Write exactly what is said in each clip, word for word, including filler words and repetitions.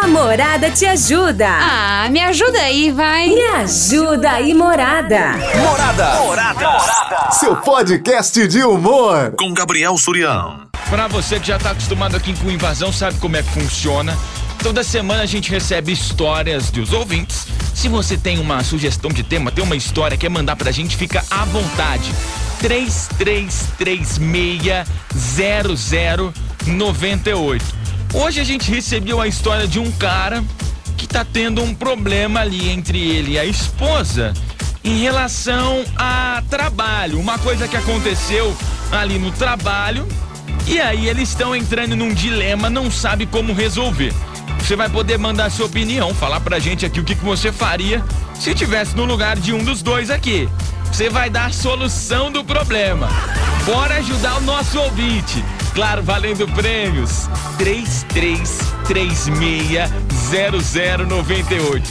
Morada te ajuda. Ah, me ajuda aí, vai. Me ajuda aí, Morada. Morada. Morada. Morada. Seu podcast de humor. Com Gabriel Surião. Pra você que já tá acostumado aqui com Invasão, sabe como é que funciona. Toda semana a gente recebe histórias dos ouvintes. Se você tem uma sugestão de tema, tem uma história, quer mandar pra gente, fica à vontade. três três três seis zero zero nove oito. Hoje a gente recebeu a história de um cara que tá tendo um problema ali entre ele e a esposa em relação a trabalho. Uma coisa que aconteceu ali no trabalho e aí eles estão entrando num dilema, não sabe como resolver. Você vai poder mandar sua opinião, falar pra gente aqui o que, que você faria se estivesse no lugar de um dos dois aqui. Você vai dar a solução do problema. Bora ajudar o nosso ouvinte. Claro, valendo prêmios. três três três seis zero zero nove oito.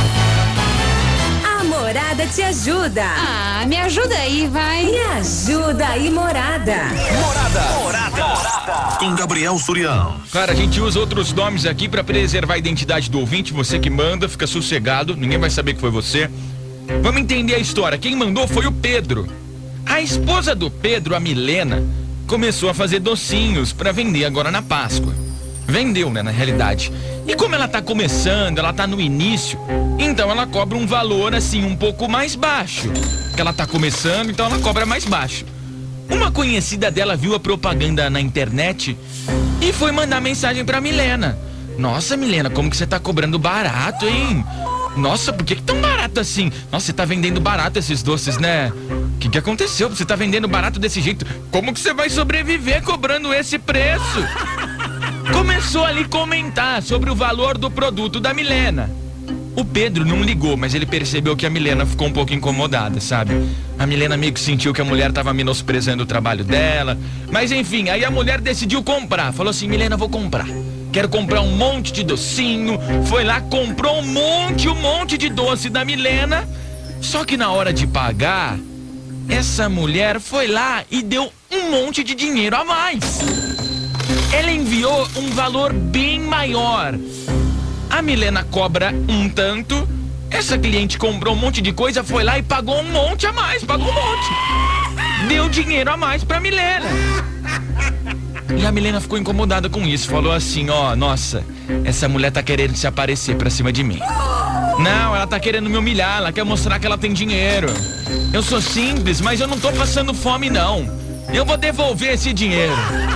A Morada te ajuda. Ah, me ajuda aí, vai. Me ajuda aí, Morada. Morada. Morada. Morada. Com Gabriel Surião. Cara, a gente usa outros nomes aqui pra preservar a identidade do ouvinte. Você que manda, fica sossegado. Ninguém vai saber que foi você. Vamos entender a história. Quem mandou foi o Pedro. A esposa do Pedro, a Milena, começou a fazer docinhos pra vender agora na Páscoa. Vendeu, né, na realidade. E como ela tá começando, ela tá no início, então ela cobra um valor assim um pouco mais baixo. Porque ela tá começando, então ela cobra mais baixo. Uma conhecida dela viu a propaganda na internet e foi mandar mensagem pra Milena. Nossa, Milena, como que você tá cobrando barato, hein? Nossa, por que que tão barato assim? Nossa, você tá vendendo barato esses doces, né? O que que aconteceu? Você tá vendendo barato desse jeito? Como que você vai sobreviver cobrando esse preço? Começou ali a comentar sobre o valor do produto da Milena. O Pedro não ligou, mas ele percebeu que a Milena ficou um pouco incomodada, sabe? A Milena meio que sentiu que a mulher tava menosprezando o trabalho dela. Mas enfim, aí a mulher decidiu comprar. Falou assim, Milena, vou comprar. Quero comprar um monte de docinho. Foi lá, comprou um monte, um monte de doce da Milena. Só que na hora de pagar, essa mulher foi lá e deu um monte de dinheiro a mais. Ela enviou um valor bem maior. A Milena cobra um tanto. Essa cliente comprou um monte de coisa, foi lá e pagou um monte a mais. Pagou um monte. Deu dinheiro a mais pra Milena. E a Milena ficou incomodada com isso. Falou assim, ó, nossa, essa mulher tá querendo se aparecer pra cima de mim. Não, ela tá querendo me humilhar, ela quer mostrar que ela tem dinheiro. Eu sou simples, mas eu não tô passando fome, não. Eu vou devolver esse dinheiro.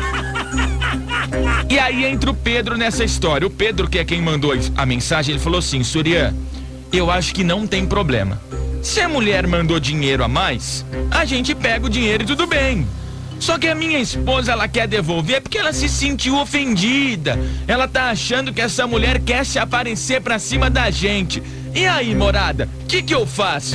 E aí entra o Pedro nessa história. O Pedro, que é quem mandou a mensagem, ele falou assim, Surian, eu acho que não tem problema. Se a mulher mandou dinheiro a mais, a gente pega o dinheiro e tudo bem. Só que a minha esposa, ela quer devolver porque ela se sentiu ofendida. Ela tá achando que essa mulher quer se aparecer pra cima da gente. E aí, morada, o que que eu faço?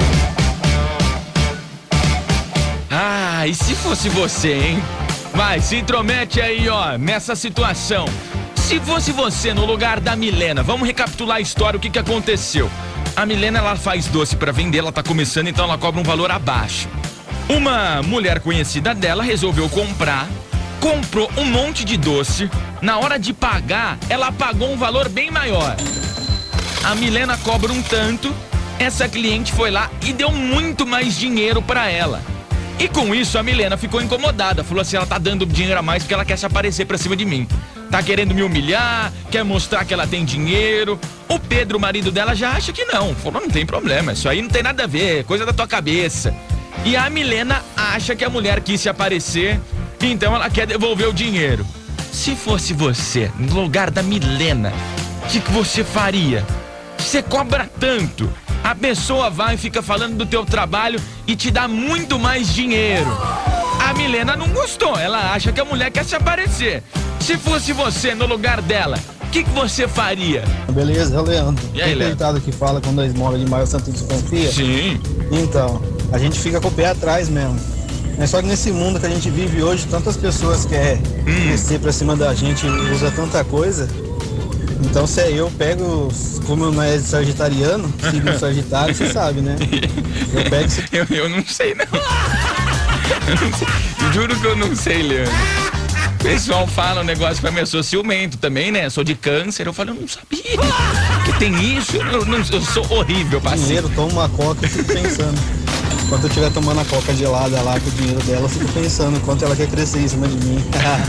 Ah, e se fosse você, hein? Vai, se intromete aí, ó, nessa situação. Se fosse você no lugar da Milena, vamos recapitular a história, o que que aconteceu. A Milena, ela faz doce pra vender, ela tá começando, então ela cobra um valor abaixo. Uma mulher conhecida dela resolveu comprar, comprou um monte de doce. Na hora de pagar, ela pagou um valor bem maior. A Milena cobra um tanto, essa cliente foi lá e deu muito mais dinheiro pra ela. E com isso a Milena ficou incomodada, falou assim, ela tá dando dinheiro a mais porque ela quer se aparecer pra cima de mim. Tá querendo me humilhar, quer mostrar que ela tem dinheiro. O Pedro, o marido dela, já acha que não. Falou, não tem problema, isso aí não tem nada a ver, coisa da tua cabeça. E a Milena acha que a mulher quis se aparecer, então ela quer devolver o dinheiro. Se fosse você, no lugar da Milena, o que que você faria? Você cobra tanto, a pessoa vai e fica falando do teu trabalho e te dá muito mais dinheiro. A Milena não gostou, ela acha que a mulher quer se aparecer. Se fosse você no lugar dela, o que que você faria? Beleza, Leandro. E aí, Tem ditado que fala quando a esmola demais o santo desconfia? Sim. Então, a gente fica com o pé atrás mesmo. É só que nesse mundo que a gente vive hoje, tantas pessoas querem hum. descer pra cima da gente, usa tanta coisa. Então se é eu, pego, como não é sagitariano, sigo o Sagitário, você sabe, né? Eu pego esse... eu, eu não sei, não. Eu não sei. Juro que eu não sei, Leandro. O pessoal fala um negócio pra mim, eu sou ciumento também, né? Sou de câncer. Eu falo, eu não sabia que tem isso. Eu, não, eu sou horrível, parceiro. Dinheiro, toma uma coca e fico pensando. Enquanto eu estiver tomando a coca gelada lá com o dinheiro dela, eu fico pensando quanto ela quer crescer em cima de mim.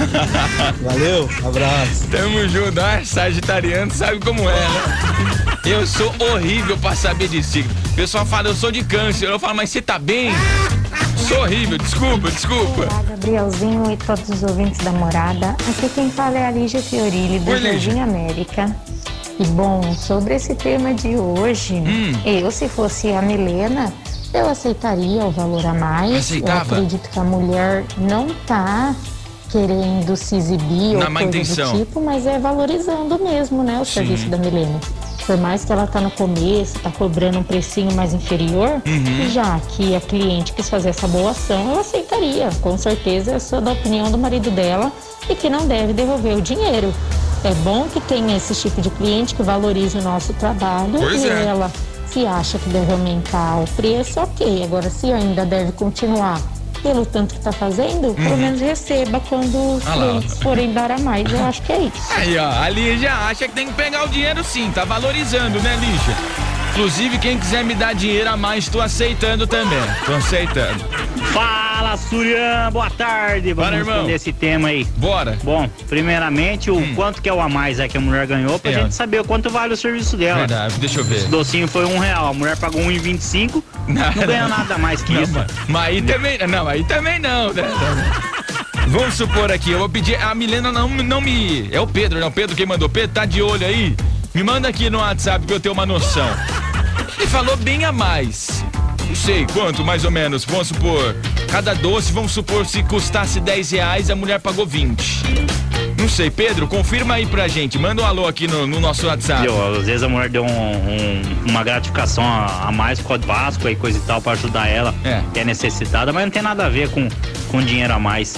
Valeu, abraço. Tamo junto, ah, sagitariano sabe como é, né? Eu sou horrível pra saber de signo. O pessoal fala, eu sou de câncer. Eu falo, mas você tá bem? Sou horrível, desculpa, desculpa. Olá, Gabrielzinho e todos os ouvintes da Morada. Aqui quem fala é a Lígia Fiorilli, do Jardim América. E bom, sobre esse tema de hoje, hum. eu, se fosse a Milena, eu aceitaria o valor a mais. Aceitava? Eu acredito que a mulher não tá querendo se exibir Na ou coisa intenção. do tipo, mas é valorizando mesmo, né, o Sim. serviço da Milena. Por mais que ela tá no começo, tá cobrando um precinho mais inferior, Uhum. já que a cliente quis fazer essa boa ação, ela aceitaria. Com certeza eu sou da opinião do marido dela e que não deve devolver o dinheiro. É bom que tenha esse tipo de cliente que valorize o nosso trabalho. Pois e é. ela, se acha que deve aumentar o preço, ok. Agora, se ainda deve continuar pelo tanto que está fazendo, uhum. pelo menos receba quando os Ah lá. clientes forem dar a mais. Eu acho que é isso. Aí, ó, a Lígia acha que tem que pegar o dinheiro sim, tá valorizando, né, Lígia? Inclusive, quem quiser me dar dinheiro a mais, tô aceitando também. Tô aceitando. Fala, Surian, boa tarde. Vamos Bora, irmão. responder esse tema aí. Bora. Bom, primeiramente, o Hum. quanto que é o a mais é que a mulher ganhou, pra É. gente saber o quanto vale o serviço dela. Verdade, deixa eu ver. Esse docinho foi um real, a mulher pagou um e vinte e cinco, não, não ganhou nada mais que Não, isso. mas, mas aí também, não, aí também não, né? Vamos supor aqui, eu vou pedir, a Milena não, não me, é o Pedro, né? O Pedro quem mandou, Pedro, tá de olho aí? Me manda aqui no WhatsApp que eu tenho uma noção. Ele falou bem a mais. Não sei quanto, mais ou menos. Vamos supor, cada doce, vamos supor, se custasse dez reais, a mulher pagou vinte. Não sei, Pedro, confirma aí pra gente. Manda um alô aqui no, no nosso WhatsApp. Deu, às vezes a mulher deu um, um, uma gratificação a, a mais com a Páscoa e coisa e tal pra ajudar ela, É. que é necessitada, mas não tem nada a ver com, com dinheiro a mais.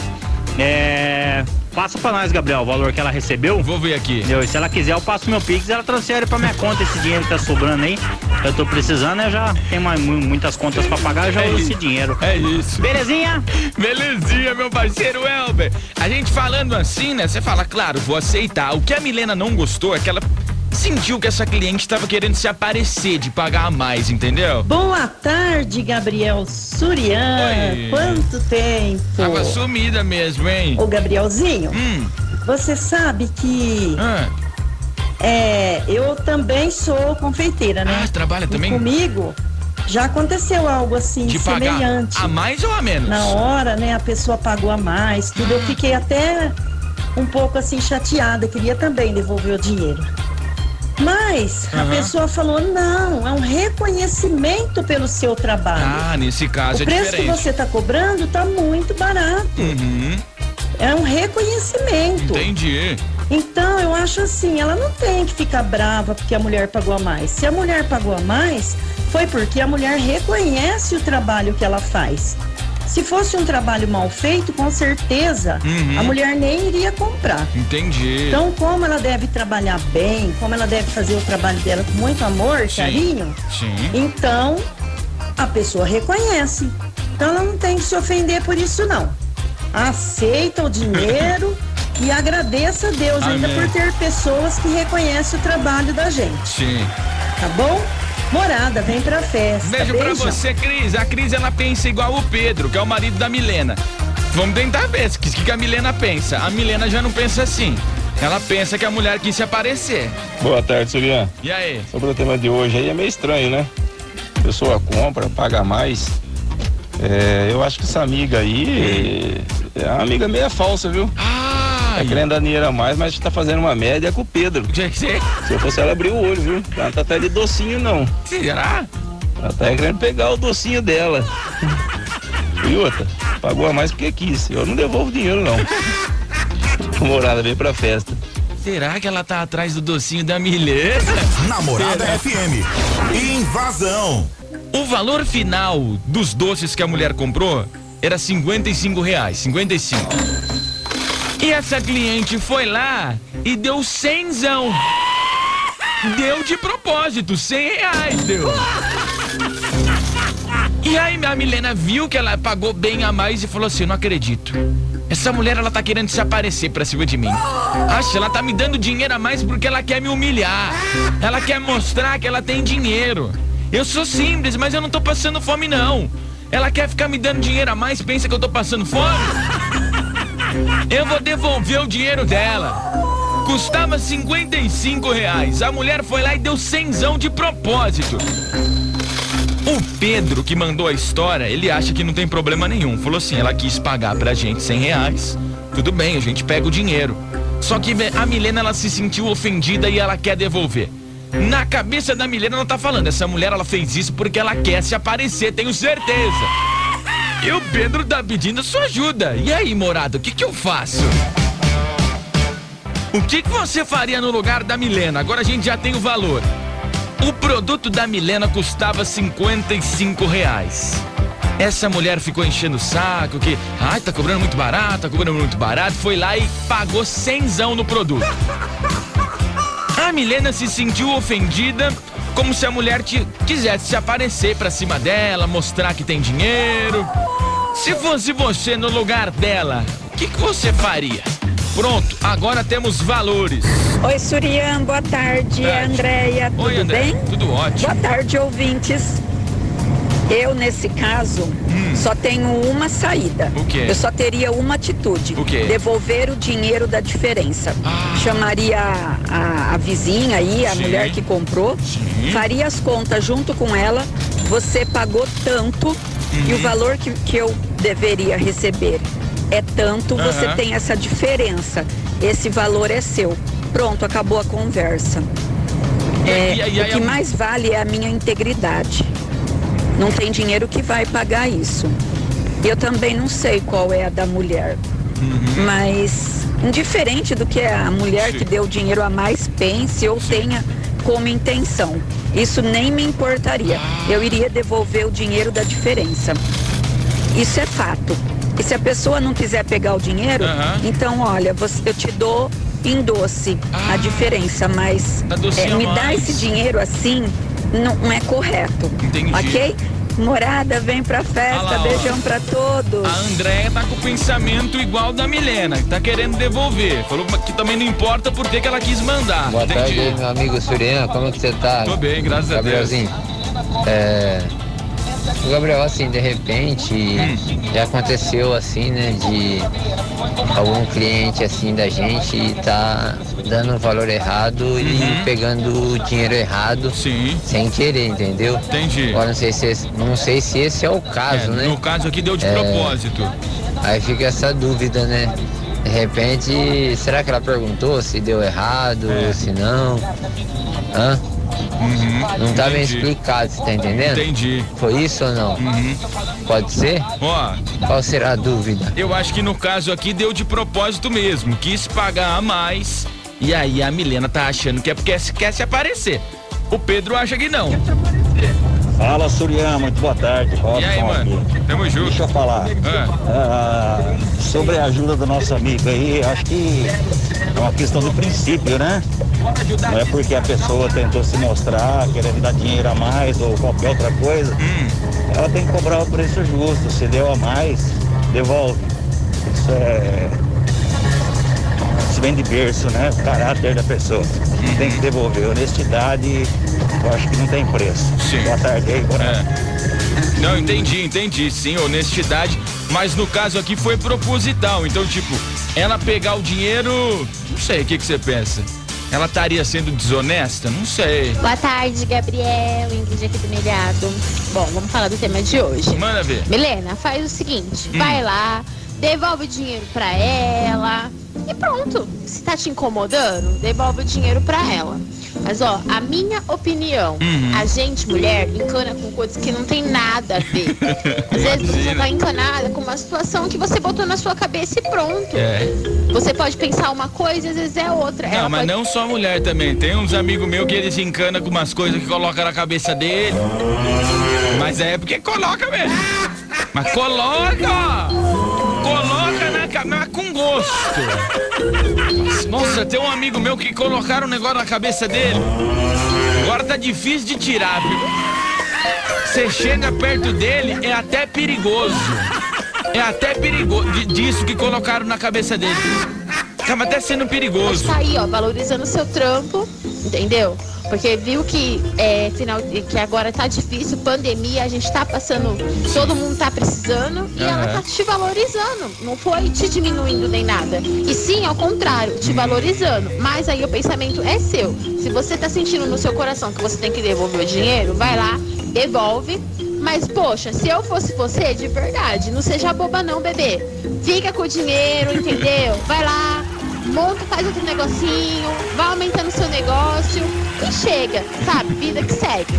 É... Passa pra nós, Gabriel, o valor que ela recebeu. Vou ver aqui. Entendeu? E se ela quiser, eu passo meu Pix, ela transfere pra minha conta esse dinheiro que tá sobrando aí. Eu tô precisando, eu já tenho uma, muitas contas pra pagar, eu já É uso isso. esse dinheiro. É isso. Belezinha? Belezinha, meu parceiro Elber. A gente falando assim, né? Você fala, claro, vou aceitar. O que a Milena não gostou é que ela sentiu que essa cliente estava querendo se aparecer, de pagar a mais, entendeu? Boa tarde, Gabriel Surian. Oi. Quanto tempo? Tava sumida mesmo, hein? Ô, Gabrielzinho, Hum. você sabe que Ah, é, eu também sou confeiteira, né? Ah, trabalha E também? comigo já aconteceu algo assim, de pagar semelhante. a mais ou a menos? Na hora, né, a pessoa pagou a mais, tudo. Eu fiquei até um pouco assim chateada, queria também devolver o dinheiro. Mas a Aham. pessoa falou, não, é um reconhecimento pelo seu trabalho. Ah, nesse caso O é preço que diferente. você está cobrando está muito barato. Uhum, É um reconhecimento. entendi. Então, eu acho assim, ela não tem que ficar brava porque a mulher pagou a mais. Se a mulher pagou a mais, foi porque a mulher reconhece o trabalho que ela faz. Se fosse um trabalho mal feito, com certeza, Uhum. a mulher nem iria comprar. Entendi. Então, como ela deve trabalhar bem, como ela deve fazer o trabalho dela com muito amor, Sim. carinho, Sim. então a pessoa reconhece. Então ela não tem que se ofender por isso, não. Aceita o dinheiro e agradeça a Deus ainda Amém. por ter pessoas que reconhecem o trabalho da gente. Sim. Tá bom? Morada, vem pra festa. Beijo pra Beijão. você, Cris. A Cris, ela pensa igual o Pedro, que é o marido da Milena. Vamos tentar ver o que, que a Milena pensa. A Milena já não pensa assim. Ela pensa que a mulher quis se aparecer. Boa tarde, Surian. E aí? Sobre o tema de hoje aí é meio estranho, né? A pessoa compra, paga mais. É, eu acho que essa amiga aí é uma amiga meio falsa, viu? Ah, Tá querendo dar dinheiro a mais, mas tá fazendo uma média com o Pedro. Se eu fosse ela, abrir o olho, viu? Ela não tá até de docinho, não. Será? Ela tá querendo pegar o docinho dela. E outra, pagou a mais porque quis. Eu não devolvo dinheiro, não. Morada, vem pra festa. Será que ela tá atrás do docinho da Milena? Namorada F M. Invasão. O valor final dos doces que a mulher comprou era cinquenta e cinco reais, cinquenta e cinco. E essa cliente foi lá e deu cenzão. Deu de propósito, cem reais deu. E aí a Milena viu que ela pagou bem a mais e falou assim, não acredito. Essa mulher, ela tá querendo se aparecer pra cima de mim. Acha, ela tá me dando dinheiro a mais porque ela quer me humilhar. Ela quer mostrar que ela tem dinheiro. Eu sou simples, mas eu não tô passando fome, não. Ela quer ficar me dando dinheiro a mais, pensa que eu tô passando fome? Eu vou devolver o dinheiro dela. Custava cinquenta e cinco reais. A mulher foi lá e deu cenzão de propósito. O Pedro, que mandou a história, ele acha que não tem problema nenhum. Falou assim, ela quis pagar pra gente cem reais. Tudo bem, a gente pega o dinheiro. Só que a Milena, ela se sentiu ofendida e ela quer devolver. Na cabeça da Milena, ela tá falando, essa mulher, ela fez isso porque ela quer se aparecer, tenho certeza. E o Pedro tá pedindo sua ajuda. E aí, morado, o que que eu faço? O que que você faria no lugar da Milena? Agora a gente já tem o valor. O produto da Milena custava cinquenta e cinco reais. Essa mulher ficou enchendo o saco, que, ai, tá cobrando muito barato, tá cobrando muito barato. Foi lá e pagou cenzão no produto. A Milena se sentiu ofendida, como se a mulher te, quisesse se aparecer pra cima dela, mostrar que tem dinheiro. Se fosse você no lugar dela, o que que você faria? Pronto, agora temos valores. Oi, Surian, boa tarde. É Andréia, tudo Oi, André, bem? Tudo ótimo. Boa tarde, ouvintes. Eu, nesse caso, hum. só tenho uma saída. O quê? Eu só teria uma atitude. O quê? Devolver o dinheiro da diferença. Ah. Chamaria a, a, a vizinha aí, a Sim. mulher que comprou, Sim. faria as contas junto com ela. Você pagou tanto uhum. e o valor que, que eu deveria receber é tanto, uhum. você tem essa diferença. Esse valor é seu. Pronto, acabou a conversa. É, e, e, e, o que eu... mais vale é a minha integridade. Não tem dinheiro que vai pagar isso. Eu também não sei qual é a da mulher. Uhum. Mas, indiferente do que a mulher Sim. que deu dinheiro a mais pense ou Sim. tenha como intenção, isso nem me importaria. Eu iria devolver o dinheiro da diferença. Isso é fato. E se a pessoa não quiser pegar o dinheiro, uhum. então, olha, você, eu te dou em doce ah, a diferença, mas é, me dá esse dinheiro assim, não, não é correto. Entendi. Ok? Morada, vem pra festa, lá, beijão pra todos. A Andréia tá com o pensamento igual da Milena, que tá querendo devolver. Falou que também não importa por que ela quis mandar. Boa Entendi. tarde, meu amigo Surian, como que você tá? Tô bem, graças a Deus. Gabrielzinho, é... O Gabriel, assim, de repente, hum. já aconteceu, assim, né, de algum cliente, assim, da gente tá dando o valor errado uhum. e pegando o dinheiro errado Sim. sem querer, entendeu? Entendi. Agora, não sei se esse, não sei se esse é o caso, é, né? No caso aqui deu de é, propósito. Aí fica essa dúvida, né? De repente, será que ela perguntou se deu errado, é. se não? Hã? Uhum, não tá entendi. bem explicado, você tá entendendo? Entendi. Foi isso ou não? Uhum. Pode ser? Ó, qual será a dúvida? Eu acho que no caso aqui deu de propósito mesmo. Quis pagar a mais. E aí a Milena tá achando que é porque quer se aparecer. O Pedro acha que não. Fala, Surian, muito boa tarde. Robson, e aí, mano? Aqui. Tamo junto. Deixa eu falar. Ah. Ah, sobre a ajuda do nosso amigo aí, acho que é uma questão de princípio, né? Não é porque a pessoa tentou se mostrar, querendo dar dinheiro a mais ou qualquer outra coisa. Hum. Ela tem que cobrar o preço justo. Se deu a mais, devolve. Isso é... Isso vem de berço, né? O caráter da pessoa. Hum. Tem que devolver. Honestidade, eu acho que não tem preço. Sim. Boa tarde aí, bora. É. Não, entendi, entendi. Sim, honestidade. Mas no caso aqui foi proposital. Então, tipo, ela pegar o dinheiro... Não sei, o que que você pensa? Ela estaria sendo desonesta? Não sei. Boa tarde, Gabriel, Ingrid aqui do Melhado. Bom, vamos falar do tema de hoje. Manda ver. Milena, faz o seguinte, hum. vai lá, devolve o dinheiro pra ela e pronto. Se tá te incomodando, devolve o dinheiro pra ela. Mas ó, a minha opinião, uhum. a gente, mulher, encana com coisas que não tem nada a ver. Às vezes você tá encanada com uma situação que você botou na sua cabeça e pronto. É. Você pode pensar uma coisa e às vezes é outra. Não, ela mas pode... não só mulher também. Tem uns amigos meus que eles encanam com umas coisas que colocam na cabeça dele. Mas é porque coloca mesmo. Mas coloca! Coloca na cabeça com gosto. Nossa, tem um amigo meu que colocaram um negócio na cabeça dele. Agora tá difícil de tirar, viu? Você chega perto dele, é até perigoso. É até perigoso, disso que colocaram na cabeça dele. Acaba até sendo perigoso. Mas tá aí, ó, valorizando o seu trampo, entendeu? Porque viu que é, final, que agora tá difícil, pandemia, a gente tá passando, todo mundo tá precisando e uhum. ela tá te valorizando. Não foi te diminuindo nem nada. E sim, ao contrário, te valorizando. Mas aí o pensamento é seu. Se você tá sentindo no seu coração que você tem que devolver o dinheiro, vai lá, devolve. Mas, poxa, se eu fosse você, de verdade, não seja boba não, bebê. Fica com o dinheiro, entendeu? Vai lá, monta, faz outro negocinho, vai aumentando o seu negócio e chega, sabe? Vida que segue.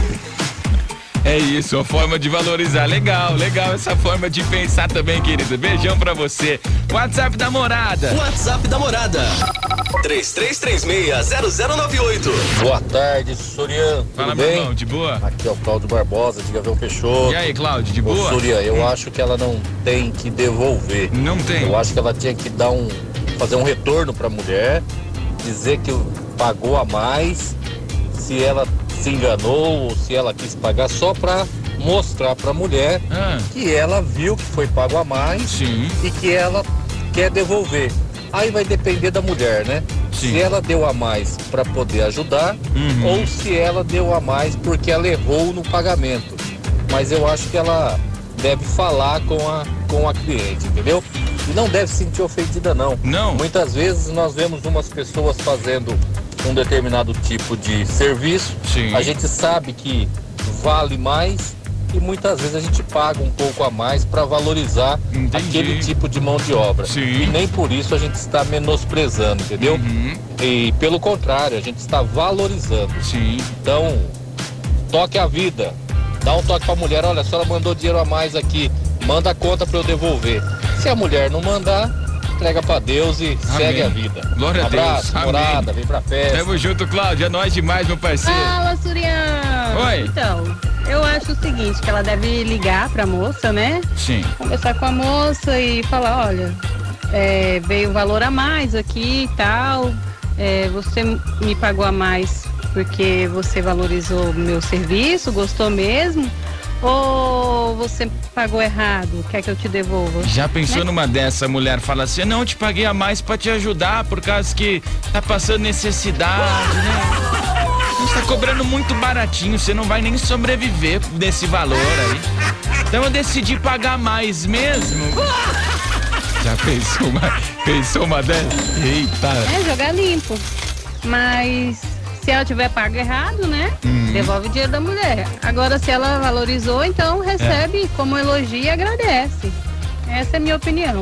É isso, a forma de valorizar. Legal, legal essa forma de pensar também, querida. Beijão pra você. WhatsApp da Morada. WhatsApp da Morada. três três três seis, zero zero nove oito. Boa tarde, Surian. Fala, meu irmão, de boa? Aqui é o Cláudio Barbosa, de Gavião Peixoto. E aí, Cláudio, de boa? Ô, Surian, eu hum. acho que ela não tem que devolver. Não tem? Eu acho que ela tinha que dar um, fazer um retorno pra mulher, dizer que pagou a mais, se ela se enganou ou se ela quis pagar, só pra mostrar pra mulher ah. que ela viu que foi pago a mais. Sim. E que ela quer devolver. Aí vai depender da mulher, né? Sim. Se ela deu a mais para poder ajudar uhum. ou se ela deu a mais porque ela errou no pagamento. Mas eu acho que ela deve falar com a, com a cliente, entendeu? E não deve se sentir ofendida, não. Não. Muitas vezes nós vemos umas pessoas fazendo um determinado tipo de serviço. Sim. A gente sabe que vale mais e muitas vezes a gente paga um pouco a mais para valorizar Entendi. aquele tipo de mão de obra. Sim. E nem por isso a gente está menosprezando, entendeu? Uhum. E pelo contrário, a gente está valorizando. Sim. Então, toque a vida. Dá um toque pra mulher, olha, a senhora mandou dinheiro a mais aqui, manda a conta para eu devolver. Se a mulher não mandar, entrega pra Deus e Amém. segue a vida. Glória um abraço, a Deus. Morada, vem pra festa. Tamo junto, Cláudio. É nóis demais, meu parceiro. Fala, Surian. Oi. Então, eu acho o seguinte, que ela deve ligar pra moça, né? Sim. Conversar com a moça e falar, olha, é, veio o valor a mais aqui e tal, é, você me pagou a mais porque você valorizou o meu serviço, gostou mesmo? Ou você pagou errado, quer que eu te devolva? Já pensou né? numa dessa, a mulher fala assim, não, eu te paguei a mais pra te ajudar, por causa que tá passando necessidade, né? Você tá cobrando muito baratinho, você não vai nem sobreviver desse valor aí. Então eu decidi pagar mais mesmo. Já pensou uma, pensou uma dessas? Eita! É, jogar limpo. Mas se ela tiver pago errado, né? Hum. Devolve o dinheiro da mulher. Agora, se ela valorizou, então recebe é. como elogio e agradece. Essa é a minha opinião.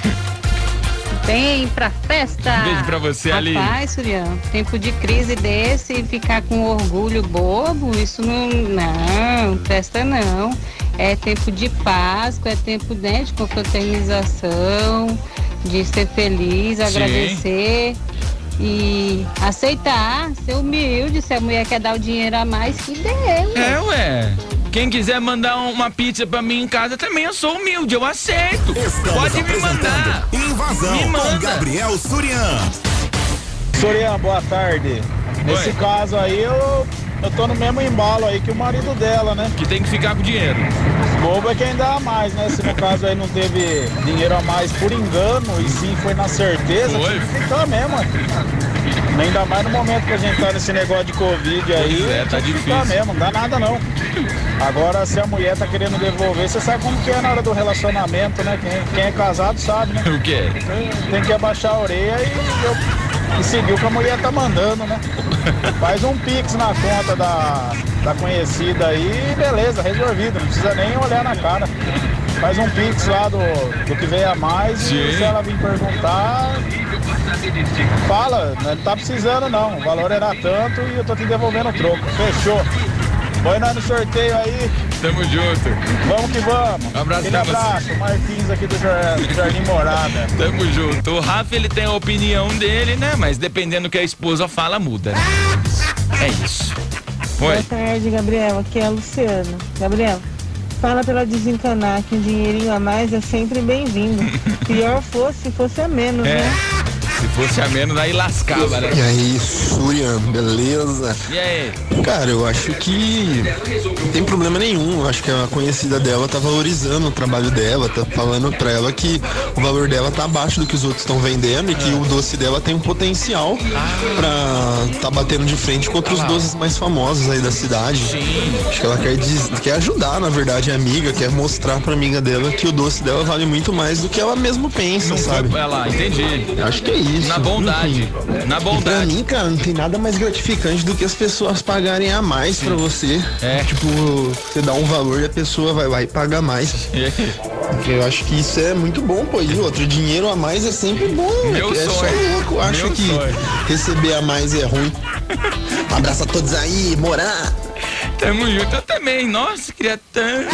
Vem pra festa! Beijo pra você, Ali. Rapaz, Surian, tempo de crise desse e ficar com orgulho bobo, isso não, não, presta não. É tempo de Páscoa, é tempo, né, de confraternização, de ser feliz, agradecer. Sim. E aceitar, ser humilde, se a mulher quer dar o dinheiro a mais, que dê. Ué. É, ué. Quem quiser mandar uma pizza pra mim em casa também, eu sou humilde, eu aceito. Estamos Pode me mandar. Invasão me manda. com Gabriel Surian. Surian, boa tarde. Nesse Oi. caso aí, eu, eu tô no mesmo embalo aí que o marido dela, né? Que tem que ficar com dinheiro. Bobo é quem dá a mais, né? Se no caso aí não teve dinheiro a mais por engano e sim foi na certeza, Foi. tinha que ficar mesmo. Ainda mais no momento que a gente tá nesse negócio de Covid aí, pois é, tá tinha que difícil. ficar mesmo, não dá nada não. Agora, se a mulher tá querendo devolver, você sabe como que é na hora do relacionamento, né? Quem, quem é casado sabe, né? O quê? Tem que abaixar a orelha e, eu, e seguir o que a mulher tá mandando, né? Faz um pix na conta da, da conhecida aí e beleza, resolvido, não precisa nem olhar na cara. Faz um pix lá do, do que veio a mais. Sim. E se ela vir perguntar, fala, não tá precisando não, o valor era tanto e eu tô te devolvendo o troco. Fechou. Põe nós no sorteio aí. Tamo junto. Vamos que vamos. Um abraço Aquele pra abraço, você. Martins aqui do Jardim, Jardim Morada. Tamo junto. O Rafa, ele tem a opinião dele, né? Mas dependendo do que a esposa fala, muda, né? É isso. Oi. Boa tarde, Gabriel. Aqui é a Luciana. Gabriel, fala pra ela desencanar que um dinheirinho a mais é sempre bem-vindo. Pior fosse se fosse a menos, É. né? Se fosse a menos, aí lascava, né? E aí, Surian, beleza? E aí? Cara, eu acho que não tem problema nenhum. Eu acho que a conhecida dela tá valorizando o trabalho dela, tá falando pra ela que o valor dela tá abaixo do que os outros estão vendendo e que o doce dela tem um potencial pra tá batendo de frente contra os doces mais famosos aí da cidade. Sim. Acho que ela quer, diz, quer ajudar, na verdade, a amiga, quer mostrar pra amiga dela que o doce dela vale muito mais do que ela mesmo pensa, Não sabe? Foi, lá, entendi. Acho que é isso. Na bondade. Enfim. Na bondade. E pra mim, cara, não tem nada mais gratificante do que as pessoas pagarem a mais Sim. pra você. É. Tipo, você dá um valor e a pessoa vai lá e paga mais. É. Porque eu acho que isso é muito bom, pô. E outro, dinheiro a mais é sempre bom. Meu é sonho. só louco. Eu acho Meu que sonho. receber a mais é ruim. Um abraço a todos aí, morar. Tamo junto, eu também. Nossa, queria tanto.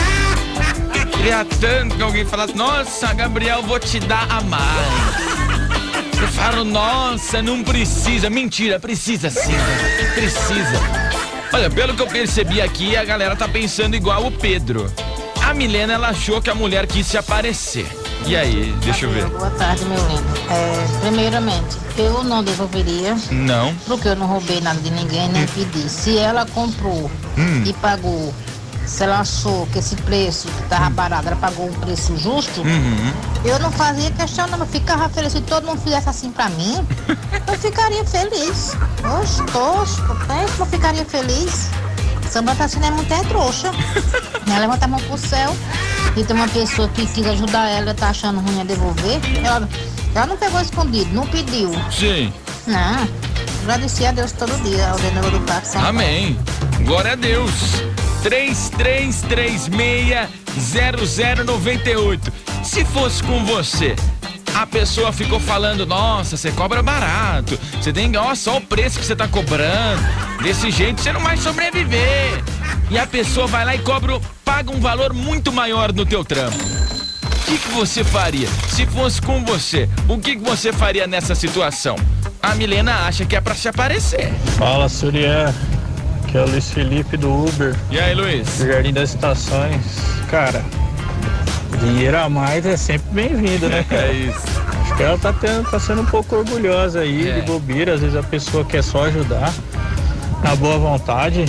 Queria tanto que alguém falasse, nossa, Gabriel, vou te dar a mais. Eu falo, nossa, não precisa. Mentira, precisa sim, precisa. Olha, pelo que eu percebi aqui, a galera tá pensando igual o Pedro. A Milena, ela achou que a mulher quis se aparecer. E aí, deixa eu ver. Boa tarde, meu lindo. É, primeiramente, eu não devolveria. Não. Porque eu não roubei nada de ninguém, nem pedi. Se ela comprou hum. e pagou, se ela achou que esse preço que tava barato, ela pagou um preço justo, uhum. eu não fazia questão, não. Eu ficava feliz. Se todo mundo fizesse assim pra mim, eu ficaria feliz. Oxe, oxe, eu ficaria feliz. Samba tá assim, é muito é trouxa. Ela levanta a mão pro céu e tem uma pessoa que quis ajudar ela, tá achando ruim a devolver. Ela, ela não pegou escondido, não pediu. Sim. Não. Agradeci a Deus todo dia, ao Denor do Parque São Paulo. Amém. Glória a Deus. três três três seis zero zero nove oito. Se fosse com você, a pessoa ficou falando, nossa, você cobra barato, você tem, ó, só o preço que você tá cobrando, desse jeito você não vai sobreviver. E a pessoa vai lá e cobra, paga um valor muito maior no teu trampo. O que que você faria? Se fosse com você, o que que você faria nessa situação? A Milena acha que é pra se aparecer. Fala, Surian. Aqui é o Luiz Felipe do Uber. E aí, Luiz? Do Jardim das Estações. Cara, dinheiro a mais é sempre bem-vindo, né, cara? É isso. Acho que ela tá, tendo, tá sendo um pouco orgulhosa aí, é. de bobeira. Às vezes a pessoa quer só ajudar, na boa vontade,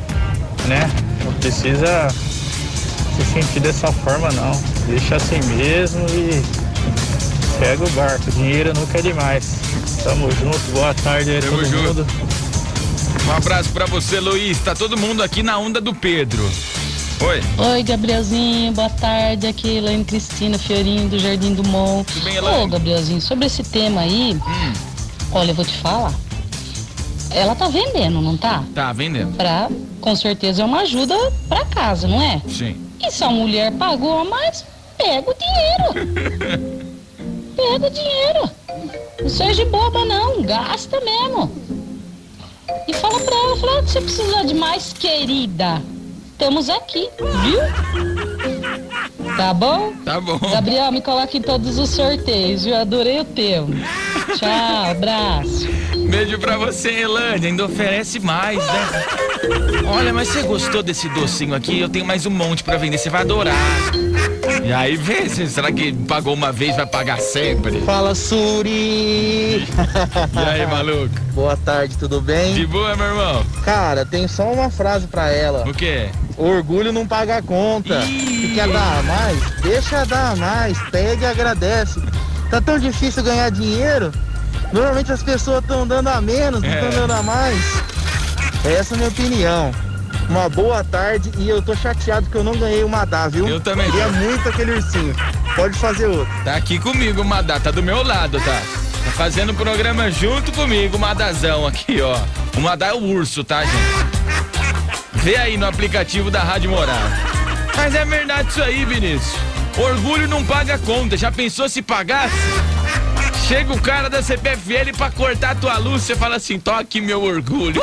né? Não precisa se sentir dessa forma, não. Deixa assim mesmo e pega o barco. Dinheiro nunca é demais. Tamo junto, boa tarde aí, Tamo todo junto. mundo. Um abraço pra você, Luiz. Tá todo mundo aqui na onda do Pedro. Oi. Oi, Gabrielzinho. Boa tarde. Aqui, Elaine Cristina Fiorinho, do Jardim do Mon. Tudo bem, Elaine? Ô, Gabrielzinho, sobre esse tema aí, hum. olha, eu vou te falar. Ela tá vendendo, não tá? Tá vendendo. Pra, com certeza é uma ajuda pra casa, não é? Sim. E se a mulher pagou a mais, pega o dinheiro. Pega o dinheiro. Não seja boba, não. Gasta mesmo. E fala pra ela, fala, se você precisar de mais, querida, estamos aqui, viu? Tá bom? Tá bom. Gabriel, me coloca em todos os sorteios, eu adorei o teu. Tchau, abraço. Beijo pra você, Elane, ainda oferece mais, né? Olha, mas você gostou desse docinho aqui? Eu tenho mais um monte pra vender, você vai adorar. E aí, vê, será que pagou uma vez, vai pagar sempre? Fala, Suri! E aí, maluco? Boa tarde, tudo bem? De boa, meu irmão? Cara, tem só uma frase pra ela. O quê? Orgulho não paga conta. Ih. Se quer dar a mais, deixa dar a mais, pega e agradece. Tá tão difícil ganhar dinheiro? Normalmente as pessoas estão dando a menos, não estão É. dando a mais. Essa é a minha opinião. Uma boa tarde e eu tô chateado que eu não ganhei o Madá, viu? Eu também. Queria muito aquele ursinho. Pode fazer outro. Tá aqui comigo o Madá, tá do meu lado, tá? Tá fazendo o programa junto comigo, o Madazão aqui, ó. O Madá é o urso, tá, gente? Vê aí no aplicativo da Rádio Morada. Mas é verdade isso aí, Vinícius. Orgulho não paga conta. Já pensou se pagasse? Chega o cara da C P F L pra cortar a tua luz, você fala assim, toque meu orgulho.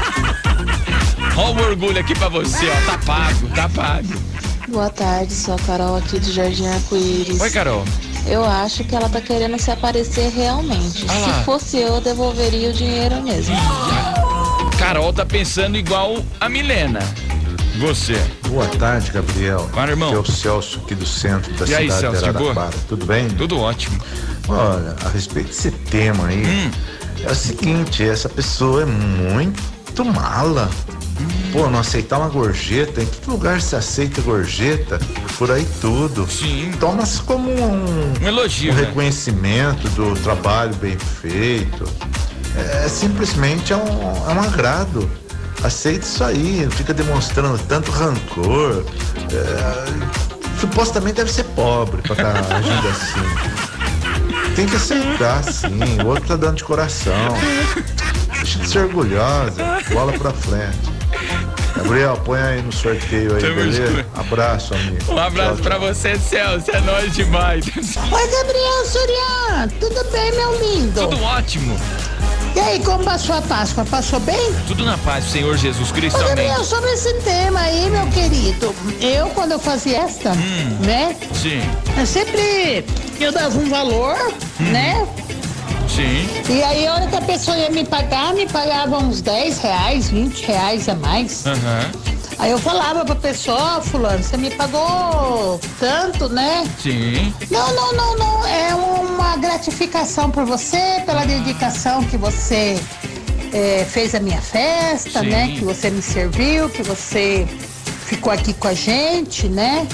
Ó o orgulho aqui pra você, ó, tá pago, tá pago. Boa tarde, sou a Carol aqui do Jardim Arco-Íris. Oi, Carol. Eu acho que ela tá querendo se aparecer realmente. Ah lá. Se fosse eu, eu devolveria o dinheiro mesmo. Carol tá pensando igual a Milena. Você. Boa tarde, Gabriel. Fala, irmão. Aqui é o Celso aqui do centro da E aí, cidade Celso, de de boa? Araraquara. Tudo bem? Tudo ótimo. Olha, a respeito desse tema aí, hum. é o seguinte, essa pessoa é muito mala. Hum. Pô, não aceitar uma gorjeta, em que lugar se aceita gorjeta? Por aí tudo. Sim. Toma-se como um, um elogio, um né? reconhecimento do trabalho bem feito. É simplesmente é um, é um agrado. Aceita isso aí, não fica demonstrando tanto rancor. É, supostamente deve ser pobre pra estar tá agindo assim. Tem que aceitar, sim. O outro tá dando de coração. Deixa de ser orgulhosa. Bola pra frente. Gabriel, põe aí no sorteio aí, beleza? Abraço, amigo. Um abraço tchau, pra tchau. Você, Celso. É nóis demais. Oi, Gabriel Surian. Tudo bem, meu lindo? Tudo ótimo. E aí, como passou a Páscoa? Passou bem? Tudo na paz do Senhor Jesus Cristo, amém. Gabriel, sobre esse tema aí, meu querido, eu, quando eu fazia esta, hum, né? Sim. Eu sempre, eu dava um valor, hum. né? Sim. E aí, a hora que a pessoa ia me pagar, me pagava uns dez reais, vinte reais a mais. Aham. Uhum. Aí eu falava pra pessoa, oh, fulano, você me pagou tanto, né? Sim. Não, não, não, não. É uma gratificação por você, pela dedicação que você é, fez a minha festa, Sim. né? Que você me serviu, que você ficou aqui com a gente, né?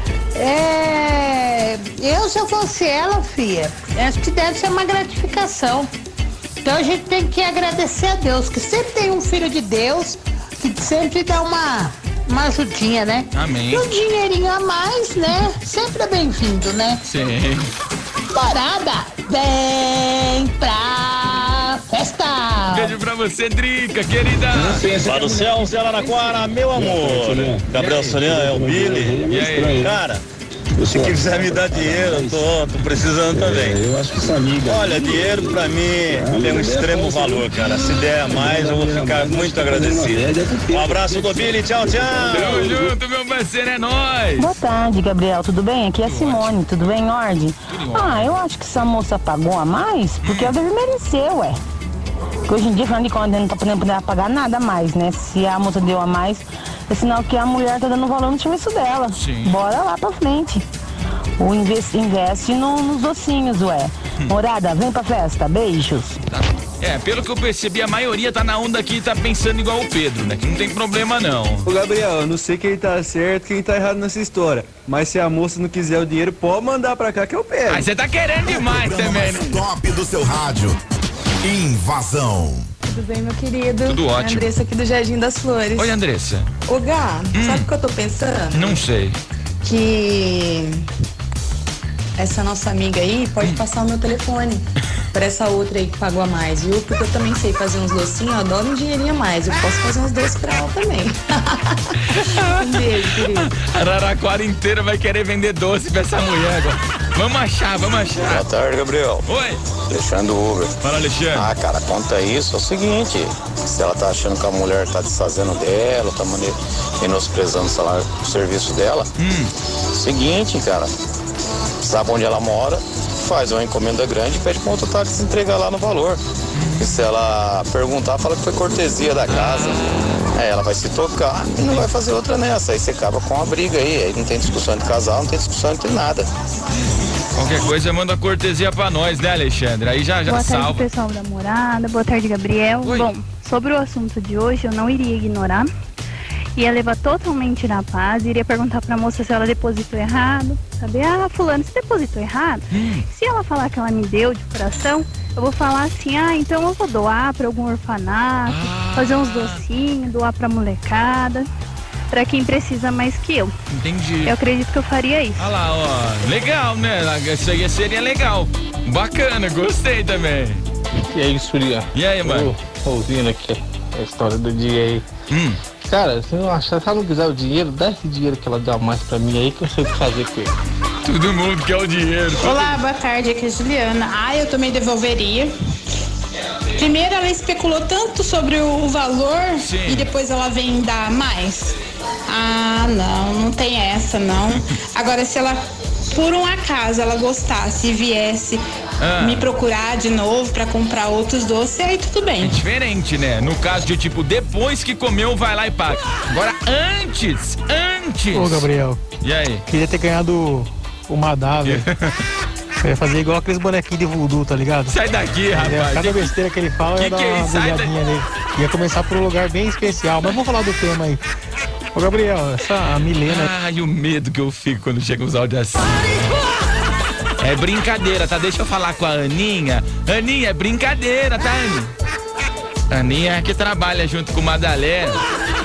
É... Eu, se eu fosse ela, filha, acho que deve ser uma gratificação. Então a gente tem que agradecer a Deus, que sempre tem um filho de Deus que sempre dá uma, uma ajudinha, né? Amém. E um dinheirinho a mais, né? Sempre é bem-vindo, né? Sim. Morada, vem pra festa! Beijo pra você, Drica, querida! Para o céu, Zé Araraquara, meu amor! Gabriel Surian é o Billy. E aí? Cara, se quiser me dar dinheiro, eu tô, tô precisando também. Eu acho que essa amiga. Olha, dinheiro pra mim tem um extremo valor, cara. Se der a mais, eu vou ficar muito agradecido. Um abraço do Billy, tchau, tchau. Tamo junto, meu parceiro, é nóis. Boa tarde, Gabriel, tudo bem? Aqui é a Simone, tudo bem em ordem? Ah, eu acho que essa moça pagou a mais porque ela deve merecer, ué. Porque hoje em dia, falando de conta, não tá podendo pagar nada a mais, né? Se a moça deu a mais, é sinal que a mulher tá dando valor no serviço dela. Sim. Bora lá pra frente. Ou investe, investe no, nos docinhos, ué. Hum. Morada, vem pra festa, beijos. Tá. É, pelo que eu percebi, a maioria tá na onda aqui e tá pensando igual o Pedro, né? Que não tem problema não. Ô Gabriel, eu não sei quem tá certo, quem tá errado nessa história. Mas se a moça não quiser o dinheiro, pode mandar pra cá que eu pego. Ah, você tá querendo demais também, né? Top do seu rádio. Invasão. Tudo bem, meu querido? Tudo ótimo. Andressa aqui do Jardim das Flores. Oi, Andressa. Ô, Gá, hum. sabe o que eu tô pensando? Não sei. Que essa nossa amiga aí pode hum. passar o meu telefone pra essa outra aí que pagou a mais, viu? Porque eu também sei fazer uns docinhos, eu adoro um dinheirinho a mais. Eu posso fazer uns doces pra ela também. Um beijo, querido. A Araraquara inteira vai querer vender doce pra essa mulher agora. Vamos achar, vamos achar. Boa tarde, Gabriel. Oi. Alexandre do Uber. Fala, Alexandre. Ah, cara, conta isso. É o seguinte, se ela tá achando que a mulher tá desfazendo dela, tá menosprezando o salário, o serviço dela, hum. seguinte, cara, sabe onde ela mora, faz uma encomenda grande e pede pro mototáxi entregar lá no valor. Hum. E se ela perguntar, fala que foi cortesia da casa. Aí ela vai se tocar e não vai fazer outra nessa. Aí você acaba com uma briga aí. Aí não tem discussão de casal, não tem discussão, não tem nada. Qualquer coisa, manda cortesia pra nós, né, Alexandre? Aí já, já boa salva. Boa tarde, pessoal da morada. Boa tarde, Gabriel. Oi. Bom, sobre o assunto de hoje, eu não iria ignorar. Ia levar totalmente na paz. Iria perguntar pra moça se ela depositou errado. Saber, ah, fulano, você depositou errado? Hum. Se ela falar que ela me deu de coração, eu vou falar assim, ah, então eu vou doar pra algum orfanato, ah. fazer uns docinhos, doar pra molecada, pra quem precisa mais que eu. Entendi. Eu acredito que eu faria isso. Olha lá, ó, legal, né? Isso aí seria legal. Bacana, gostei também. E aí, Surya? E aí, mano? Tô ouvindo aqui a história do dia aí. Hum. Cara, se, eu achar, se ela não quiser o dinheiro, dá esse dinheiro que ela dá mais pra mim aí que eu sei o que fazer com ele. Todo mundo quer o dinheiro. Olá, boa tarde, aqui é a Juliana. Ah, eu também devolveria. Primeiro ela especulou tanto sobre o valor. Sim. E depois ela vem dar mais. Ah, não, não tem essa não. Agora se ela, por um acaso, ela gostasse e viesse ah. me procurar de novo pra comprar outros doces, aí tudo bem. É diferente, né? No caso de tipo, depois que comeu, vai lá e paga. Agora antes, antes. Ô, Gabriel. E aí? Queria ter ganhado uma dava. Eu ia fazer igual aqueles bonequinhos de voodoo, tá ligado? Sai daqui, rapaz. É, cada besteira que ele fala, que ia dar que é uma isso? Sai agulhadinha nele. Ia começar por um lugar bem especial, mas vamos falar do tema aí. Ô, Gabriel, essa a Milena... Ai, o medo que eu fico quando chega os áudios assim. É brincadeira, tá? Deixa eu falar com a Aninha. Aninha, é brincadeira, tá, Aninha? Aninha é que trabalha junto com o Madalena.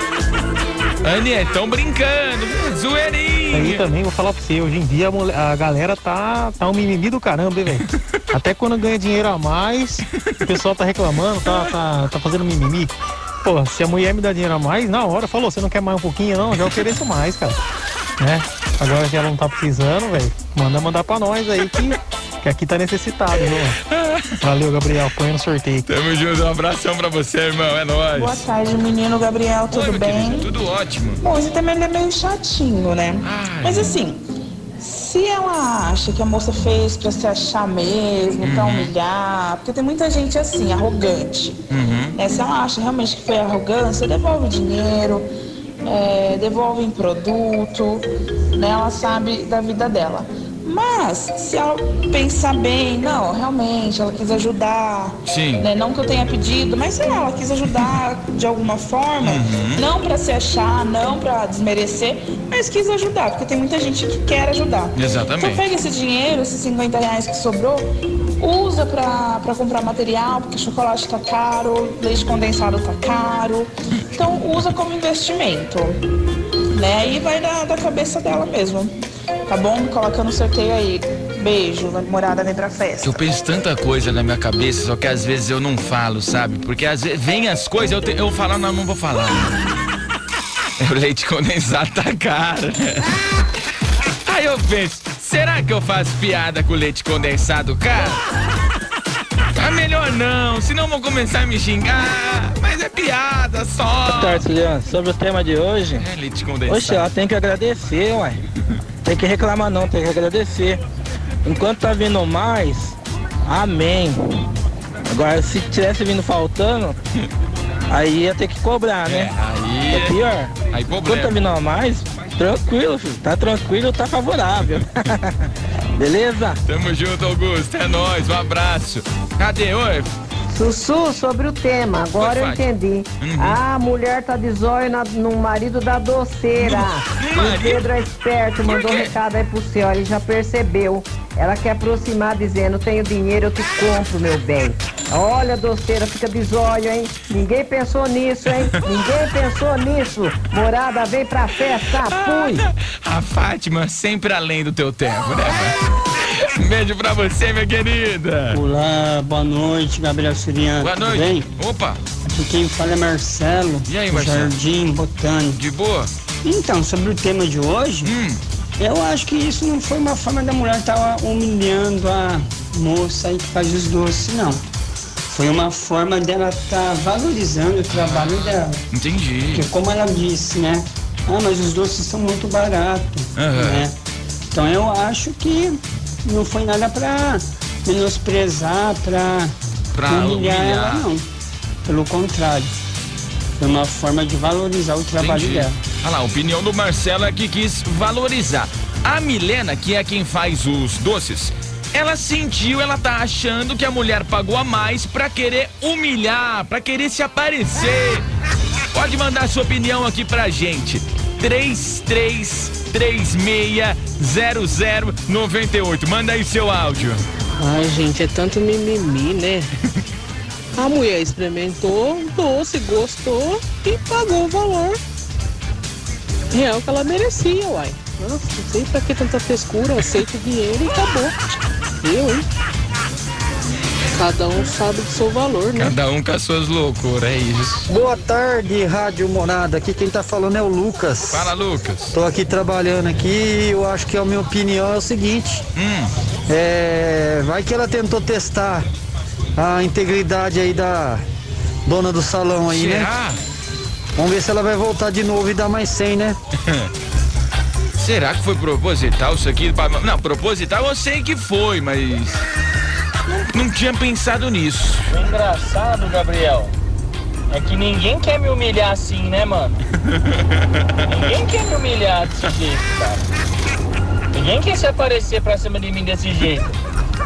Aninha, estão brincando, zoeirinha. Aí também, vou falar pra você, hoje em dia a, mulher, a galera tá, tá um mimimi do caramba, hein, velho? Até quando ganha dinheiro a mais, o pessoal tá reclamando, tá, tá, tá fazendo mimimi. Pô, se a mulher me dá dinheiro a mais, na hora, falou, você não quer mais um pouquinho? Não, já ofereço mais, cara. Né? Agora que ela não tá precisando, velho, manda mandar pra nós aí que, que aqui tá necessitado, viu? Valeu, Gabriel, põe no sorteio. Tamo junto, um abração pra você, irmão, é nóis. Boa tarde, menino Gabriel, tudo Oi, bem? Querido, tudo ótimo. Bom, você também ele é meio chatinho, né? Ai. Mas assim, se ela acha que a moça fez pra se achar mesmo, uhum. pra humilhar, porque tem muita gente assim, arrogante, uhum. né? Se ela acha realmente que foi arrogância, devolve o dinheiro, é, devolve em produto, né? Ela sabe da vida dela. Mas, se ela pensar bem, não, realmente, ela quis ajudar, Sim. né? Não que eu tenha pedido, mas sei lá, ela quis ajudar de alguma forma, uhum. não pra se achar, não pra desmerecer, mas quis ajudar, porque tem muita gente que quer ajudar. Exatamente. Então pega esse dinheiro, esses cinquenta reais que sobrou, usa pra, pra comprar material, porque chocolate tá caro, leite condensado tá caro, então usa como investimento, né? Aí vai da, da cabeça dela mesmo. Tá bom? Coloca no sorteio aí. Beijo, morada, vem pra festa. Eu penso tanta coisa na minha cabeça, só que às vezes eu não falo, sabe? Porque às vezes vem as coisas, eu, te, eu falo, não, não vou falar. O leite condensado tá caro. Aí eu penso, será que eu faço piada com leite condensado caro? Ah, melhor não, senão vão começar a me xingar. Mas é piada só. Boa tarde, Leandro. Sobre o tema de hoje. É leite condensado. Oxe, ela tem que agradecer, ué. Tem que reclamar não, tem que agradecer. Enquanto tá vindo mais, amém. Agora, se tivesse vindo faltando, aí ia ter que cobrar, né? É, aí é pior. Aí Enquanto tá vindo a mais, tranquilo, filho. Tá tranquilo, tá favorável. Beleza? Tamo junto, Augusto. É nóis, um abraço. Cadê? Oi? Sussu, sobre o tema, agora eu entendi. Uhum. Ah, a mulher tá de zóio na, no marido da doceira. No, no o Pedro é esperto, mandou um recado aí pro senhor, ele já percebeu. Ela quer aproximar dizendo, tenho dinheiro, eu te compro, meu bem. Olha, doceira, fica de zóio, hein? Ninguém pensou nisso, hein? Ninguém pensou nisso. Morada, vem pra festa, fui. A Fátima sempre além do teu tempo, né? Um beijo pra você, minha querida. Olá, boa noite, Gabriel Siriano. Boa noite. Bem? Opa. Aqui quem fala é Marcelo. E aí, Marcelo? Jardim Botânico. De boa? Então, sobre o tema de hoje, hum. eu acho que isso não foi uma forma da mulher estar humilhando a moça aí que faz os doces, não. Foi uma forma dela estar valorizando o trabalho dela. Entendi. Porque como ela disse, né? Ah, mas os doces são muito baratos, uhum. né? Então eu acho que não foi nada pra menosprezar, pra, pra humilhar, humilhar ela, não. Pelo contrário. Foi uma forma de valorizar o trabalho Entendi. dela. Olha lá, a opinião do Marcelo é que quis valorizar. A Milena, que é quem faz os doces, ela sentiu, ela tá achando que a mulher pagou a mais pra querer humilhar, pra querer se aparecer. Pode mandar sua opinião aqui pra gente. três três três seis zero zero nove oito. Manda aí seu áudio. Ai, gente, é tanto mimimi, né? A mulher experimentou, doce, gostou e pagou o valor real que ela merecia, uai. Nossa, não sei pra que tanta frescura, aceita o dinheiro e acabou. Eu, hein? Cada um sabe do seu valor, né? Cada um com as suas loucuras, é isso. Boa tarde, Rádio Morada. Aqui quem tá falando é o Lucas. Fala, Lucas. Tô aqui trabalhando aqui e eu acho que a minha opinião é o seguinte. Hum. É, vai que ela tentou testar a integridade aí da dona do salão aí, Será? né? Vamos ver se ela vai voltar de novo e dar mais cem, né? Será que foi proposital isso aqui? Não, proposital eu sei que foi, mas não, não tinha pensado nisso. O engraçado, Gabriel, é que ninguém quer me humilhar assim, né, mano? Ninguém quer me humilhar desse jeito, cara. Ninguém quer se aparecer pra cima de mim desse jeito.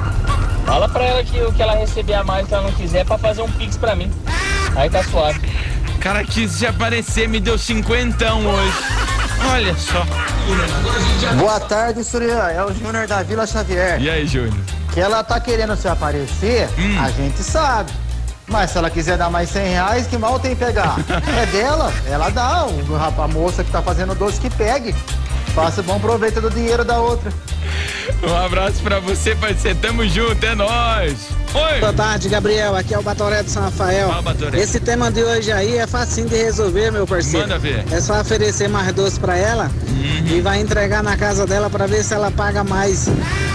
Fala pra ela que o que ela receber a mais, se ela não quiser, é pra fazer um pix pra mim. Aí tá suave. Cara, quis se aparecer, me deu cinquentão hoje. Olha só. Boa tarde, Surya. É o Júnior da Vila Xavier. E aí, Júnior? Que ela tá querendo se aparecer, hum. a gente sabe. Mas se ela quiser dar mais cem reais, que mal tem pegar? É dela, ela dá. O rapaz, a moça que tá fazendo doce que pegue. Faça bom proveito do dinheiro da outra. Um abraço pra você, parceiro. Tamo junto, é nóis. Oi. Boa tarde, Gabriel. Aqui é o Batoré do São Rafael. Fala, Batoré. Esse tema de hoje aí é facinho de resolver, meu parceiro. Manda ver. É só oferecer mais doce pra ela uhum. e vai entregar na casa dela pra ver se ela paga mais.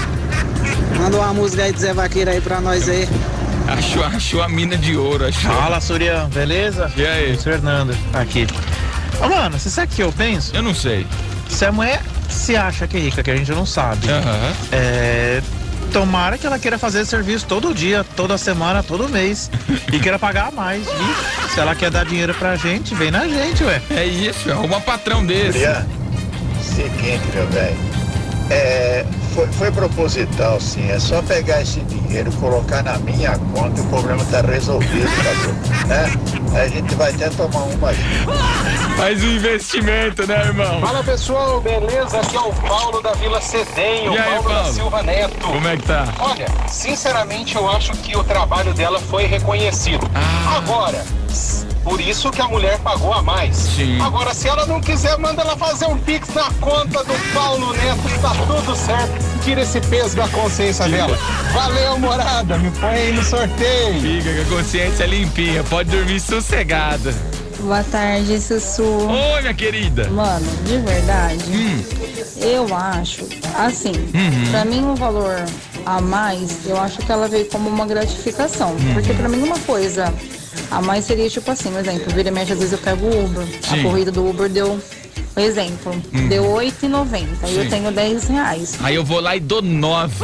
Manda uma música aí de Zé Vaqueiro aí pra nós aí. Achou, achou a mina de ouro, achou. Fala, Surian, beleza? E aí? Eu sou Fernando, aqui. Ô, mano, você sabe o que eu penso? Eu não sei. Se a mulher se acha que é rica, que a gente não sabe, uhum. é... tomara que ela queira fazer serviço todo dia, toda semana, todo mês e queira pagar mais. E se ela quer dar dinheiro pra gente, vem na gente, ué. É isso, arruma patrão desse. Surian, seguinte, meu velho. É, foi, foi proposital, sim. É só pegar esse dinheiro, colocar na minha conta e o problema tá resolvido, tá, né? A gente vai até tomar uma. Faz um investimento, né, irmão? Fala, pessoal, beleza? Aqui é o Paulo da Vila Cedenho, e aí, Paulo, Paulo da Silva Neto. Como é que tá? Olha, sinceramente eu acho que o trabalho dela foi reconhecido. Ah. Agora, por isso que a mulher pagou a mais. Sim. Agora, se ela não quiser, manda ela fazer um pix na conta do Paulo Neto, que tá tudo certo. Tira esse peso da consciência Tira. dela. Valeu, morada, me põe aí no sorteio. Fica com a consciência limpinha, pode dormir sossegada. Boa tarde, Sussu. Oi, minha querida. Mano, de verdade, hum. eu acho, assim, uhum. pra mim um valor a mais, eu acho que ela veio como uma gratificação. Uhum. Porque pra mim uma coisa a mais seria tipo assim, por exemplo, vira e mexe, às vezes eu pego o Uber. Sim. A corrida do Uber deu, por exemplo, hum. deu oito reais e noventa centavos. Aí eu tenho dez reais. Aí eu vou lá e dou nove.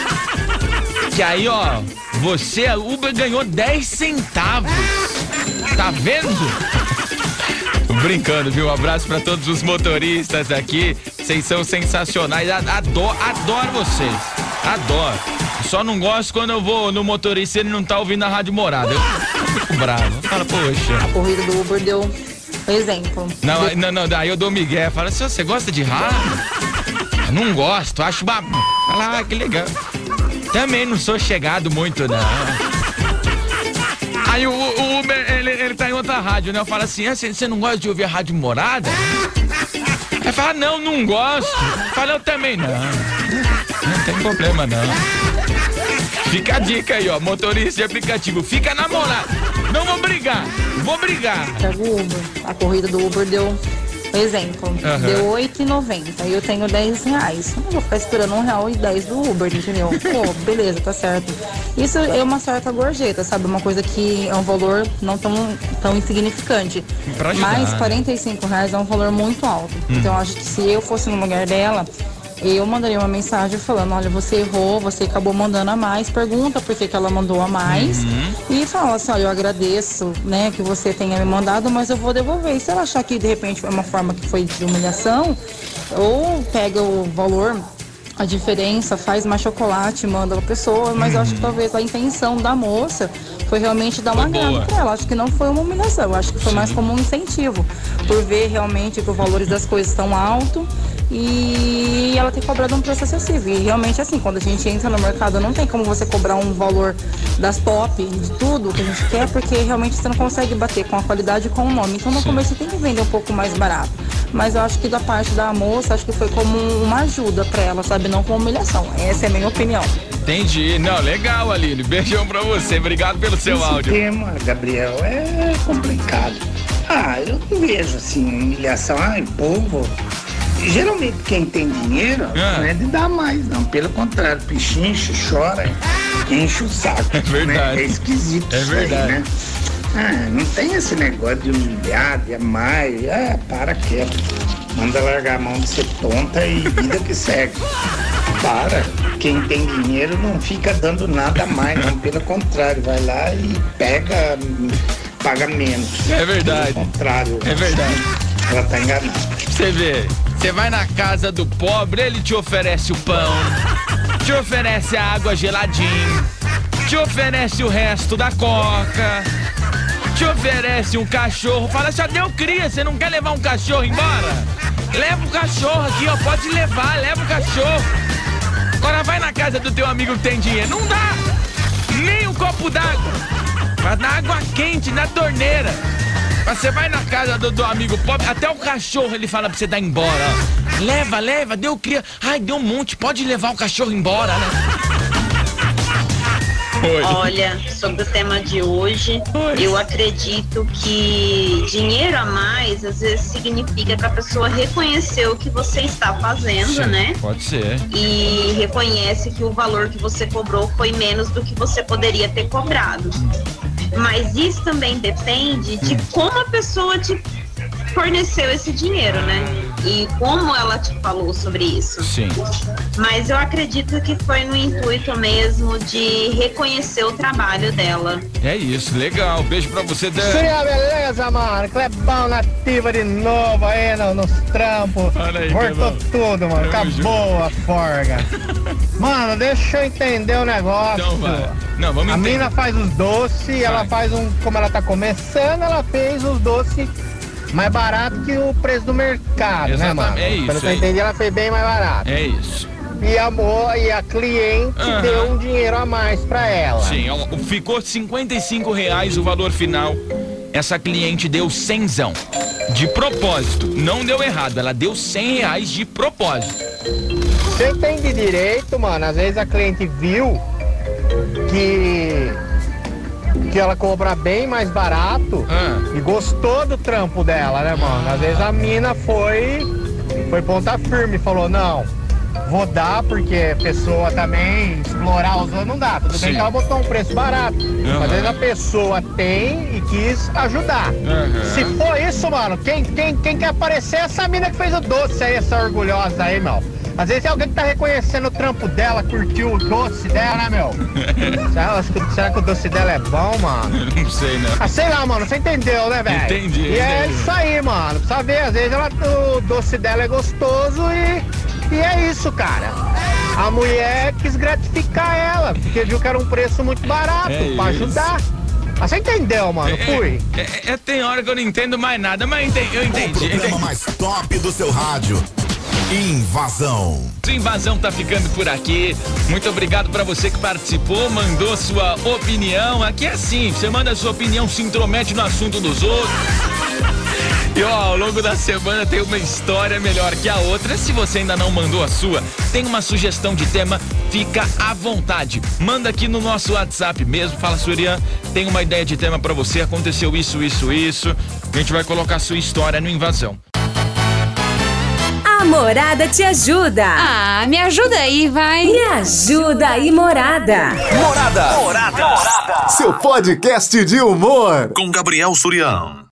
Que aí, ó, você, a Uber ganhou dez centavos. Tá vendo? Tô brincando, viu? Um abraço pra todos os motoristas aqui. Vocês são sensacionais. Adoro, adoro vocês. Adoro. Só não gosto quando eu vou no motorista e ele não tá ouvindo a Rádio Morada. Eu fico bravo. Fala, poxa. A corrida do Uber deu, por exemplo. Não, deu... não, não, daí eu dou migué. Fala assim, você gosta de rádio? Não gosto, acho bab... Fala, ah, que legal. Também não sou chegado muito, não. Aí o, o Uber, ele, ele tá em outra rádio, né? Eu falo assim, você ah, não gosta de ouvir a Rádio Morada? Aí fala, não, não gosto. Fala, eu também não. Não tem problema, não. Fica a dica aí, ó, motorista de aplicativo, fica namorado. Não vou brigar, vou brigar. Pega o Uber, a corrida do Uber deu, por exemplo, uhum. deu oito reais e noventa centavos. Aí eu tenho dez reais. Eu não vou ficar esperando um real e dez do Uber, entendeu? Pô, beleza, tá certo. Isso é uma certa gorjeta, sabe? Uma coisa que é um valor não tão, tão insignificante. Mas quarenta e cinco reais é um valor muito alto. Hum. Então eu acho que se eu fosse no lugar dela, eu mandaria uma mensagem falando, olha, você errou, você acabou mandando a mais, pergunta por que que ela mandou a mais uhum. e fala assim, olha, eu agradeço, né, que você tenha me mandado, mas eu vou devolver. E se ela achar que de repente foi uma forma que foi de humilhação, ou pega o valor, a diferença, faz mais chocolate, manda a pessoa, mas uhum. eu acho que talvez a intenção da moça foi realmente dar uma grana pra ela. Acho que não foi uma humilhação, eu acho que foi Sim. mais como um incentivo, por ver realmente que os valores das coisas estão altos e ela tem cobrado um preço acessível. E realmente assim, quando a gente entra no mercado, não tem como você cobrar um valor das top, de tudo que a gente quer, porque realmente você não consegue bater com a qualidade e com o nome. Então no Sim. começo você tem que vender um pouco mais barato. Mas eu acho que da parte da moça, acho que foi como uma ajuda pra ela, sabe? Não como humilhação. Essa é a minha opinião. Entendi. Não, legal, Aline. Beijão pra você. Obrigado pelo seu Esse áudio. Esse tema, Gabriel, é complicado. Ah, eu não vejo, assim, humilhação. Ai, povo... Geralmente quem tem dinheiro ah. não é de dar mais, não. Pelo contrário, pichincha, chora, enche o saco. É verdade. Né? É esquisito é isso verdade. aí, né? Ah, não tem esse negócio de humilhar, de amar. Ah, para quieto. Manda largar a mão de ser tonta e vida que segue. Para. Quem tem dinheiro não fica dando nada a mais, não. Pelo contrário, vai lá e pega, paga menos. É verdade. Pelo contrário. É verdade. Ela tá enganada. Você vê, você vai na casa do pobre, ele te oferece o pão, te te oferece a água geladinha, te oferece o resto da coca, te oferece um cachorro, fala, só deu cria, você não quer levar um cachorro embora? Leva o cachorro aqui, ó, pode levar, leva o cachorro. Agora vai na casa do teu amigo que tem dinheiro, não dá nem um copo d'água, vai na água quente, na torneira. Você vai na casa do, do amigo pobre, até o cachorro ele fala pra você dar embora, ó. Leva, leva, deu cria. Ai, deu um monte, pode levar o cachorro embora, né? Oi. Olha, sobre o tema de hoje, Oi. eu acredito que dinheiro a mais às vezes significa que a pessoa reconheceu o que você está fazendo, Sim, né? Pode ser. E reconhece que o valor que você cobrou foi menos do que você poderia ter cobrado. Mas isso também depende de como a pessoa te forneceu esse dinheiro, né? E como ela te falou sobre isso. Sim. Mas eu acredito que foi no intuito mesmo de reconhecer o trabalho dela. É isso, legal. Beijo pra você, Dan. Sim, beleza, mano. Clebão nativa de novo aí no, nos trampos. Olha aí, Cortou tudo, mano. Acabou junto. a forga. Mano, deixa eu entender o negócio. Então vai. Não, vamos a entender. mina faz os doces, ela faz um... Como ela tá começando, ela fez os doces mais barato que o preço do mercado, Exatamente, né, mano? é isso, Pelo que é eu entendi, ela fez bem mais barato. É isso. E a, mo- e a cliente Aham. deu um dinheiro a mais pra ela. Sim, ó, ficou cinquenta e cinco reais o valor final. Essa cliente deu cenzão. De propósito. Não deu errado, ela deu cem reais de propósito. Você entende direito, mano? Às vezes a cliente viu que... que ela cobra bem mais barato ah. e gostou do trampo dela, né, mano? Às vezes a mina foi foi ponta firme, falou, não, vou dar, porque a pessoa também explorar os outros não dá. Tudo Sim. bem que ela botou um preço barato, Uhum. mas às vezes a pessoa tem e quis ajudar. Uhum. Se for isso, mano, quem, quem, quem quer aparecer é essa mina que fez o doce aí, essa orgulhosa aí, meu. Às vezes é alguém que tá reconhecendo o trampo dela, curtiu o doce dela, né, meu? será, será que o doce dela é bom, mano? Não sei, né? Ah, sei lá, mano, você entendeu, né, velho? Entendi, E é entendi. isso aí, mano. Precisa ver, às vezes ela, o doce dela é gostoso e, e é isso, cara. A mulher quis gratificar ela, porque viu que era um preço muito barato, É pra isso. ajudar. Ah, você entendeu, mano? Fui. É, é, é, tem hora que eu não entendo mais nada, mas entendi, eu entendi. O programa entendi. mais top do seu rádio. Invasão. A Invasão tá ficando por aqui. Muito obrigado pra você que participou, mandou sua opinião. Aqui é assim, você manda sua opinião, se intromete no assunto dos outros. E ó, ao longo da semana tem uma história melhor que a outra. Se você ainda não mandou a sua, tem uma sugestão de tema, fica à vontade. Manda aqui no nosso WhatsApp mesmo, fala, Surian, tem uma ideia de tema pra você, aconteceu isso, isso, isso. A gente vai colocar a sua história no Invasão. A Morada te ajuda. Ah, me ajuda aí, vai. Me ajuda aí, Morada. Morada. Morada. Morada. Seu podcast de humor. Com Gabriel Surian.